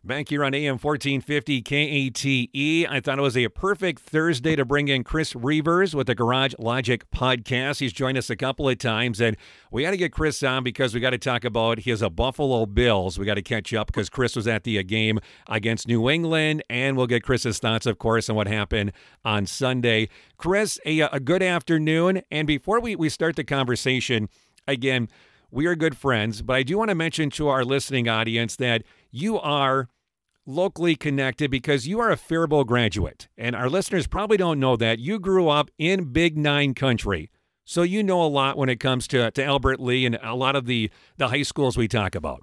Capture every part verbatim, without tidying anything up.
Back here on A M fourteen fifty K A T E. I thought it was a perfect Thursday to bring in Chris Reavers with the Garage Logic podcast. He's joined us a couple of times, and we got to get Chris on because we got to talk about his uh, Buffalo Bills. We got to catch up because Chris was at the uh, game against New England, and we'll get Chris's thoughts, of course, on what happened on Sunday. Chris, a, a good afternoon, and before we, we start the conversation, again, we are good friends, but I do want to mention to our listening audience that you are locally connected because you are a Faribault graduate, and our listeners probably don't know that. You grew up in Big Nine country, so you know a lot when it comes to, to Albert Lea and a lot of the, the high schools we talk about.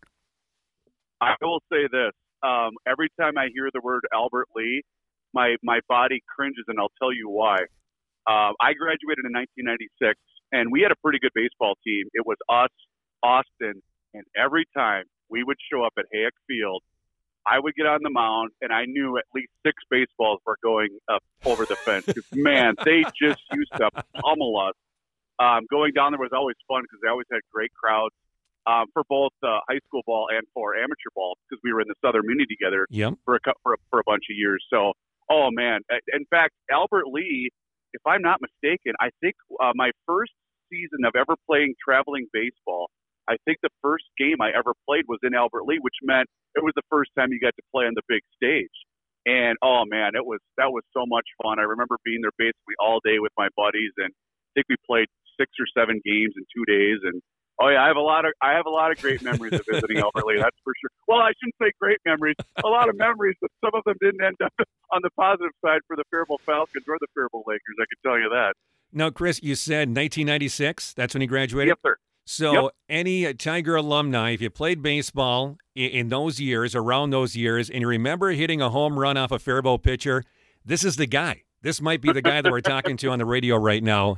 I will say this. Um, every time I hear the word Albert Lea, my, my body cringes, and I'll tell you why. Uh, I graduated in nineteen ninety-six, and we had a pretty good baseball team. It was us, Austin, and every time we would show up at Hayek Field, I would get on the mound, and I knew at least six baseballs were going up over the fence. Man, they just used to pummel us. Um, going down there was always fun because they always had great crowds um, for both uh, high school ball and for amateur ball because we were in the Southern Muni together yep. for, a, for, a, for a bunch of years. So, oh, man. In fact, Albert Lea, if I'm not mistaken, I think uh, my first season of ever playing traveling baseball, I think the first game I ever played was in Albert Lea, which meant it was the first time you got to play on the big stage. And, oh, man, it was that was so much fun. I remember being there basically all day with my buddies, and I think we played six or seven games in two days. And, oh, yeah, I have a lot of I have a lot of great memories of visiting Albert Lea, that's for sure. Well, I shouldn't say great memories. A lot of memories, but some of them didn't end up on the positive side for the Faribault Falcons or the Faribault Lakers, I can tell you that. Now, Chris, you said nineteen ninety-six. That's when you graduated? Yes, sir. So yep. any Tiger alumni, if you played baseball in, in those years, around those years, and you remember hitting a home run off a Faribault pitcher, this is the guy. This might be the guy that we're talking to on the radio right now,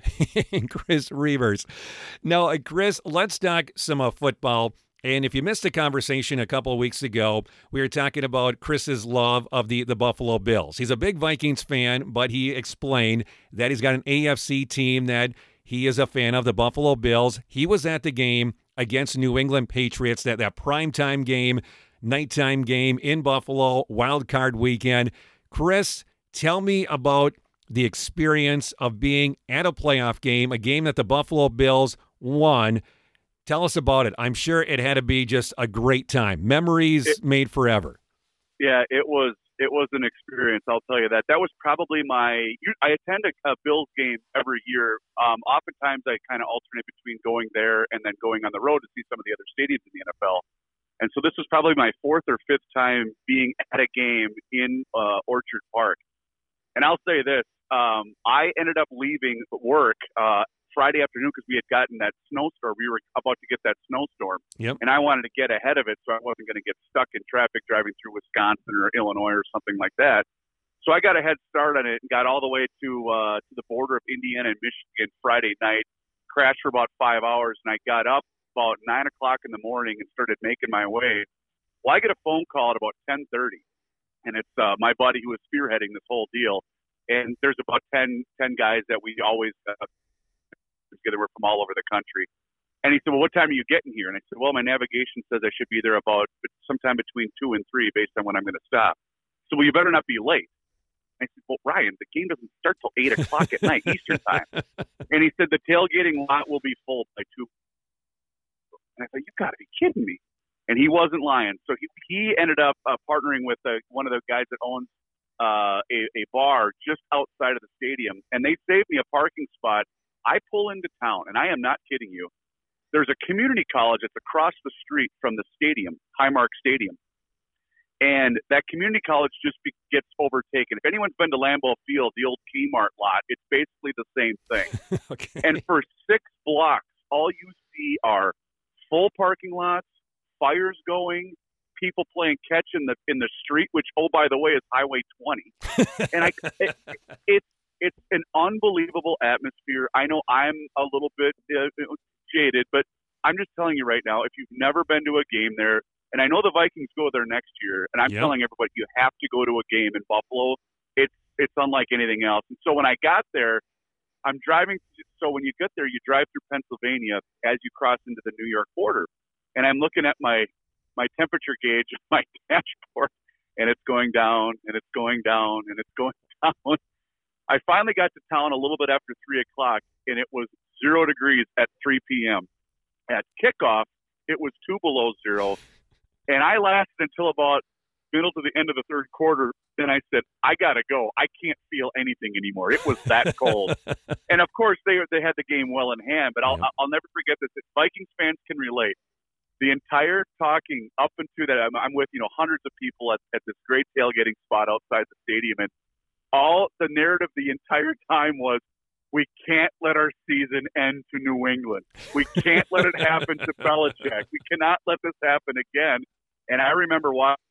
Chris Reavers. Now, uh, Chris, let's talk some uh, football. And if you missed the conversation a couple of weeks ago, we were talking about Chris's love of the, the Buffalo Bills. He's a big Vikings fan, but he explained that he's got an A F C team that he is a fan of, the Buffalo Bills. He was at the game against New England Patriots, that, that primetime game, nighttime game in Buffalo, wild card weekend. Chris, tell me about the experience of being at a playoff game, a game that the Buffalo Bills won. Tell us about it. I'm sure it had to be just a great time. Memories it, made forever. Yeah, it was. It was an experience, I'll tell you that. That was probably my – I attend a, a Bills game every year. Um, oftentimes I kind of alternate between going there and then going on the road to see some of the other stadiums in the N F L. And so this was probably my fourth or fifth time being at a game in uh, Orchard Park. And I'll say this. Um, I ended up leaving work uh, Friday afternoon because we had gotten that snowstorm. We were about to get that snowstorm. Yep. And I wanted to get ahead of it so I wasn't going to get stuck in traffic driving through Wisconsin or Illinois or something like that. So I got a head start on it and got all the way to uh, to the border of Indiana and Michigan Friday night, crashed for about five hours, and I got up about nine o'clock in the morning and started making my way. Well, I get a phone call at about ten thirty, and it's uh, my buddy who was spearheading this whole deal. And there's about ten, ten guys that we always uh, together. We're from all over the country. And he said, well, what time are you getting here? And I said, well, my navigation says I should be there about sometime between two and three based on when I'm going to stop. So, well, you better not be late. And I said, well, Ryan, the game doesn't start till eight o'clock at night, Eastern time. And he said, the tailgating lot will be full by two. And I said, you got to be kidding me. And he wasn't lying. So he, he ended up uh, partnering with uh, one of the guys that owns uh, a, a bar just outside of the stadium. And they saved me a parking spot. I pull into town, and I am not kidding you. There's a community college that's across the street from the stadium, Highmark Stadium. And that community college just be, gets overtaken. If anyone's been to Lambeau Field, the old Kmart lot, it's basically the same thing. Okay. And for six blocks, all you see are full parking lots, fires going, people playing catch in the in the street, which, oh, by the way, is Highway twenty. And I, it, it's It's an unbelievable atmosphere. I know I'm a little bit uh, jaded, but I'm just telling you right now, if you've never been to a game there, and I know the Vikings go there next year, and I'm yep. telling everybody you have to go to a game in Buffalo. It's it's unlike anything else. And so when I got there, I'm driving. So when you get there, you drive through Pennsylvania as you cross into the New York border, and I'm looking at my my temperature gauge, my dashboard, and it's going down, and it's going down, and it's going down. I finally got to town a little bit after three o'clock, and it was zero degrees at three p.m. At kickoff, it was two below zero, and I lasted until about middle to the end of the third quarter. Then I said, I got to go. I can't feel anything anymore. It was that cold. And, of course, they they had the game well in hand, but I'll, yeah. I'll never forget this. If Vikings fans can relate. The entire talking up into that, I'm, I'm with, you know, hundreds of people at, at this great tailgating spot outside the stadium, and all the narrative the entire time was, we can't let our season end to New England. We can't let it happen to Belichick. We cannot let this happen again. And I remember watching,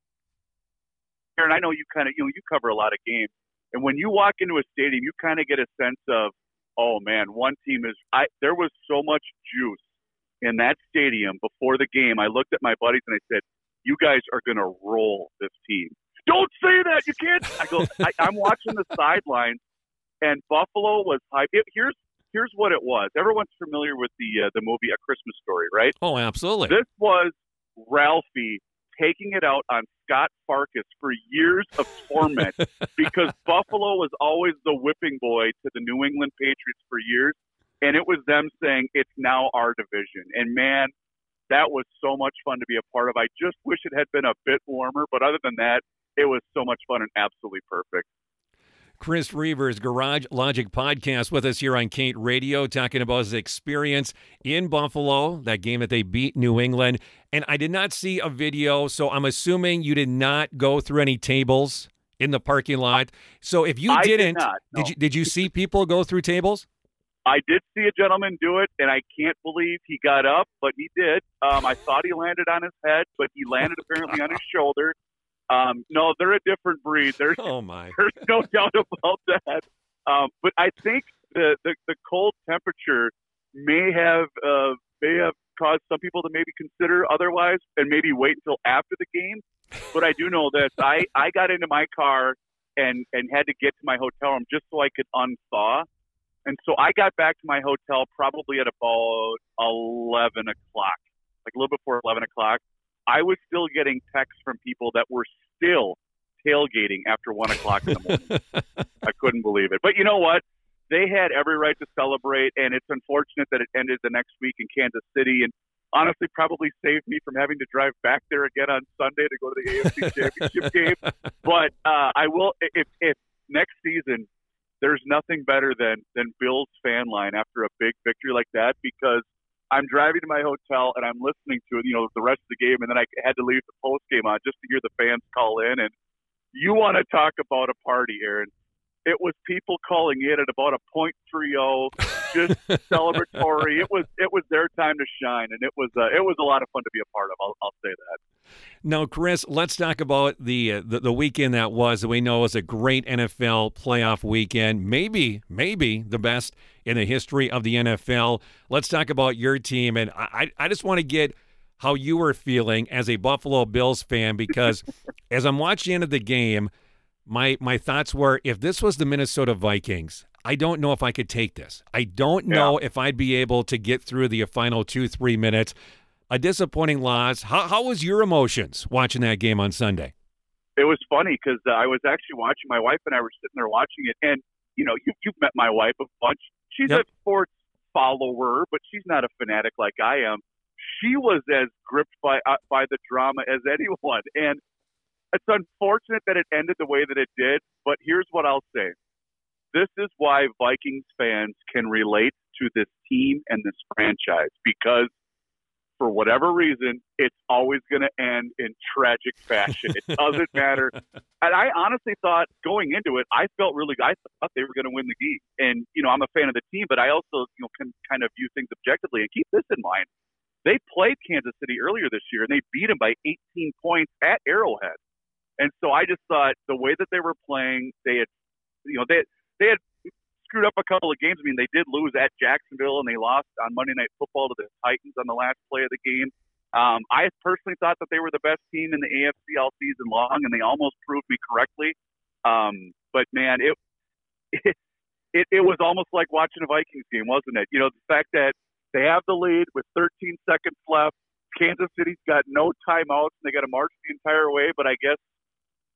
and I know you kind of, you know, you cover a lot of games, and when you walk into a stadium, you kind of get a sense of, oh man, one team is. I there was so much juice in that stadium before the game. I looked at my buddies and I said, you guys are going to roll this team. Don't say that. You can't. I go, I, I'm watching the sidelines, and Buffalo was hype. It, here's here's what it was. Everyone's familiar with the uh, the movie A Christmas Story, right? Oh, absolutely. This was Ralphie taking it out on Scott Farkas for years of torment because Buffalo was always the whipping boy to the New England Patriots for years. And it was them saying, it's now our division. And, man, that was so much fun to be a part of. I just wish it had been a bit warmer. But other than that, it was so much fun and absolutely perfect. Chris Reavers, Garage Logic Podcast, with us here on Kate Radio, talking about his experience in Buffalo, that game that they beat New England. And I did not see a video, so I'm assuming you did not go through any tables in the parking lot. So if you I didn't, did, not, no. did you did you see people go through tables? I did see a gentleman do it, and I can't believe he got up, but he did. Um, I thought he landed on his head, but he landed apparently on his shoulder. Um, no, they're a different breed. There's, oh my. There's no doubt about that. Um, but I think the, the, the cold temperature may have uh, may have caused some people to maybe consider otherwise and maybe wait until after the game. But I do know this. I, I got into my car and, and had to get to my hotel room just so I could unthaw. And so I got back to my hotel probably at about eleven o'clock, like a little before eleven o'clock. I was still getting texts from people that were still tailgating after one o'clock in the morning. I couldn't believe it. But you know what? They had every right to celebrate, and it's unfortunate that it ended the next week in Kansas City, and honestly probably saved me from having to drive back there again on Sunday to go to the A F C Championship game. But uh, I will, if, if next season, there's nothing better than, than Bill's fan line after a big victory like that, because I'm driving to my hotel and I'm listening to, you know, the rest of the game, and then I had to leave the post game on just to hear the fans call in. And you want to talk about a party, Aaron. It was people calling in at about a point three oh, just celebratory. It was it was their time to shine, and it was uh, it was a lot of fun to be a part of. I'll, I'll say that. Now, Chris, let's talk about the, uh, the the weekend that was that we know was a great N F L playoff weekend, maybe maybe the best in the history of the N F L. Let's talk about your team, and I I just want to get how you were feeling as a Buffalo Bills fan, because as I'm watching the end of the game, my my thoughts were, if this was the Minnesota Vikings, I don't know if I could take this. I don't know yeah. if I'd be able to get through the final two, three minutes. A disappointing loss. How, how was your emotions watching that game on Sunday? It was funny because uh, I was actually watching. My wife and I were sitting there watching it, and you know, you, you've met my wife a bunch. She's yep. a sports follower, but she's not a fanatic like I am. She was as gripped by uh, by the drama as anyone, and it's unfortunate that it ended the way that it did. But here's what I'll say: this is why Vikings fans can relate to this team and this franchise, because for whatever reason, it's always going to end in tragic fashion. It doesn't matter. And I honestly thought going into it, I felt really, I thought they were going to win the game. And, you know, I'm a fan of the team, but I also, you know, can kind of view things objectively. And keep this in mind. They played Kansas City earlier this year, and they beat them by eighteen points at Arrowhead. And so I just thought the way that they were playing, they had, you know, they, they had screwed up a couple of games. I mean, they did lose at Jacksonville, and they lost on Monday Night Football to the Titans on the last play of the game. Um, I personally thought that they were the best team in the A F C all season long, and they almost proved me correctly. Um, but, man, it, it it it was almost like watching a Vikings game, wasn't it? You know, the fact that they have the lead with thirteen seconds left. Kansas City's got no timeouts, and they got to march the entire way. But I guess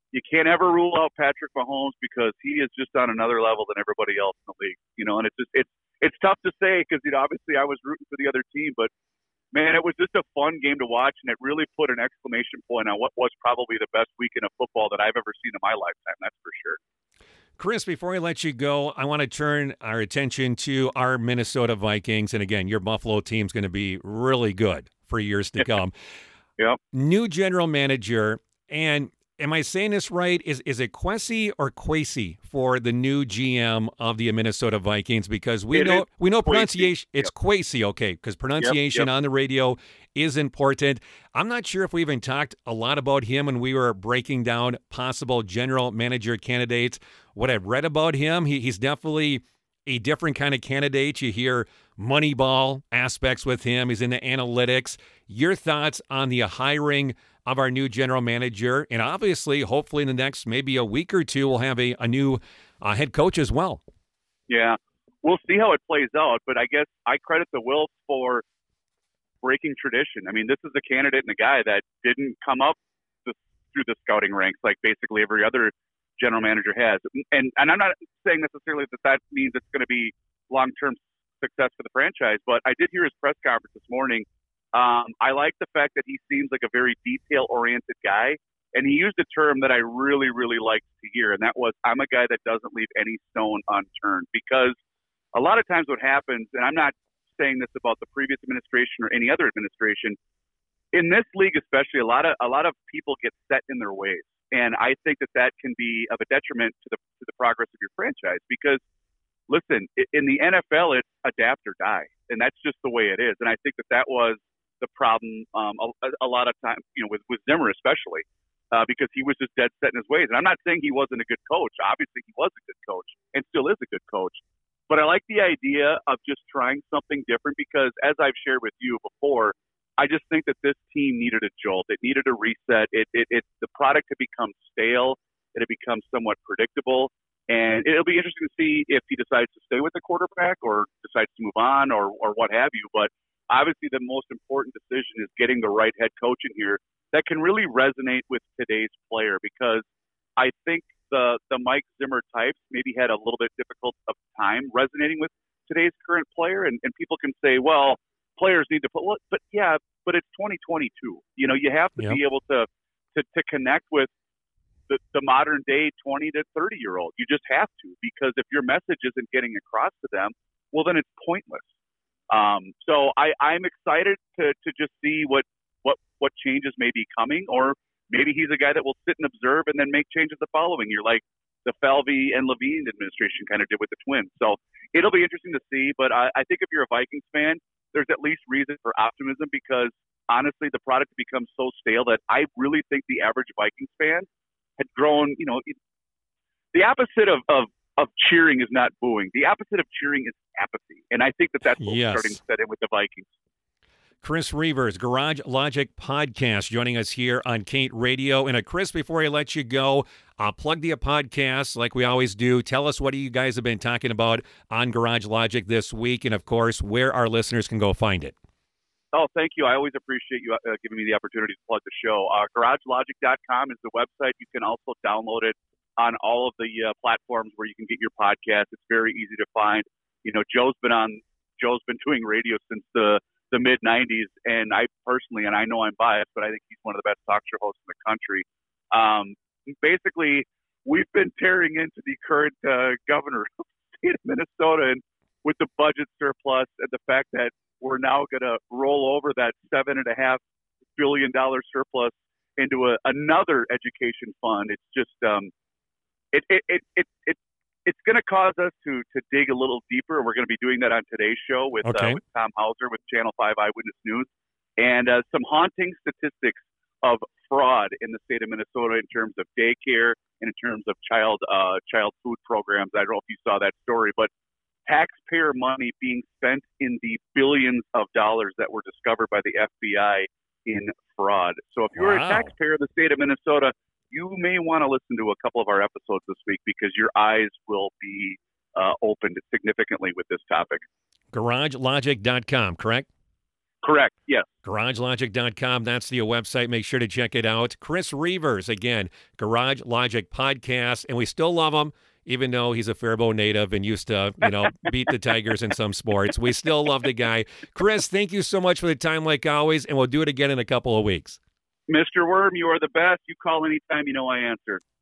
you can't ever rule out Patrick Mahomes because he is just on another level than everybody else in the league. You know, and it's just it's it's tough to say because you know obviously I was rooting for the other team, but man, it was just a fun game to watch, and it really put an exclamation point on what was probably the best weekend of football that I've ever seen in my lifetime. That's for sure. Chris, before I let you go, I want to turn our attention to our Minnesota Vikings. And again, your Buffalo team's going to be really good for years to come. Yep. New general manager, and am I saying this right? Is is it Kwesi or Kwesi for the new G M of the Minnesota Vikings? Because we it know we know Kwesi. pronunciation. It's yep. Kwesi, okay? Because pronunciation yep, yep. on the radio is important. I'm not sure if we even talked a lot about him when we were breaking down possible general manager candidates. What I've read about him, he, he's definitely a different kind of candidate. You hear Moneyball aspects with him. He's into analytics. Your thoughts on the hiring of our new general manager, and obviously, hopefully in the next maybe a week or two, we'll have a, a new uh, head coach as well. Yeah, we'll see how it plays out, but I guess I credit the Wilfs for breaking tradition. I mean, this is a candidate and a guy that didn't come up the, through the scouting ranks like basically every other general manager has. And and I'm not saying necessarily that that means it's going to be long-term success for the franchise, but I did hear his press conference this morning. Um, I like the fact that he seems like a very detail-oriented guy, and he used a term that I really, really liked to hear, and that was, I'm a guy that doesn't leave any stone unturned. Because a lot of times what happens, and I'm not saying this about the previous administration or any other administration, in this league especially, a lot of a lot of people get set in their ways, and I think that that can be of a detriment to the to the progress of your franchise. Because listen, in the N F L, it's adapt or die, and that's just the way it is. And I think that that was the problem um, a, a lot of times, you know, with, with Zimmer especially, uh, because he was just dead set in his ways. And I'm not saying he wasn't a good coach. Obviously, he was a good coach and still is a good coach. But I like the idea of just trying something different because, as I've shared with you before, I just think that this team needed a jolt. It needed a reset. It, it, it the product had become stale. It had become somewhat predictable. And it'll be interesting to see if he decides to stay with the quarterback or decides to move on or, or what have you. But obviously, the most important decision is getting the right head coach in here that can really resonate with today's player, because I think the the Mike Zimmer types maybe had a little bit difficult of time resonating with today's current player. And, and people can say, well, players need to put, well, but yeah, but it's twenty twenty-two. You know, you have to yep. be able to, to, to connect with the, the modern day twenty to thirty year old. You just have to, because if your message isn't getting across to them, well, then it's pointless. Um, so I, I'm excited to, to just see what, what, what changes may be coming, or maybe he's a guy that will sit and observe and then make changes the following year, like the Falvey and Levine administration kind of did with the Twins. So it'll be interesting to see. But I, I think if you're a Vikings fan, there's at least reason for optimism, because honestly, the product becomes so stale that I really think the average Vikings fan had grown, you know, it, the opposite of, of, of cheering is not booing. The opposite of cheering is apathy. And I think that that's what's yes. starting to set in with the Vikings. Chris Reavers, Garage Logic Podcast, joining us here on Kate Radio. And uh, Chris, before I let you go, uh, plug the podcast like we always do. Tell us what you guys have been talking about on Garage Logic this week, and of course, where our listeners can go find it. Oh, thank you. I always appreciate you uh, giving me the opportunity to plug the show. Uh, garage logic dot com is the website. You can also download it on all of the uh, platforms where you can get your podcast. It's very easy to find. You know, Joe's been on. Joe's been doing radio since the the mid nineties, and I personally, and I know I'm biased, but I think he's one of the best talk show hosts in the country. Um, basically, we've been tearing into the current uh, governor of the state of Minnesota, and with the budget surplus and the fact that we're now going to roll over that seven and a half billion dollar surplus into a, another education fund. It's just um, it it it it. it It's going to cause us to to dig a little deeper. We're going to be doing that on today's show with, okay. uh, with Tom Hauser with Channel five Eyewitness News, and uh, some haunting statistics of fraud in the state of Minnesota in terms of daycare and in terms of child uh, child food programs. I don't know if you saw that story, but taxpayer money being spent in the billions of dollars that were discovered by the F B I in fraud. So if you're wow. a taxpayer of the state of Minnesota, you may want to listen to a couple of our episodes this week, because your eyes will be uh, opened significantly with this topic. garage logic dot com, correct? Correct, yes. Garage Logic dot com, that's the website. Make sure to check it out. Chris Reavers, again, Garage Logic Podcast, and we still love him, even though he's a Faribault native and used to, you know, beat the Tigers in some sports. We still love the guy. Chris, thank you so much for the time, like always, and we'll do it again in a couple of weeks. Mister Worm, you are the best. You call anytime, you know I answer.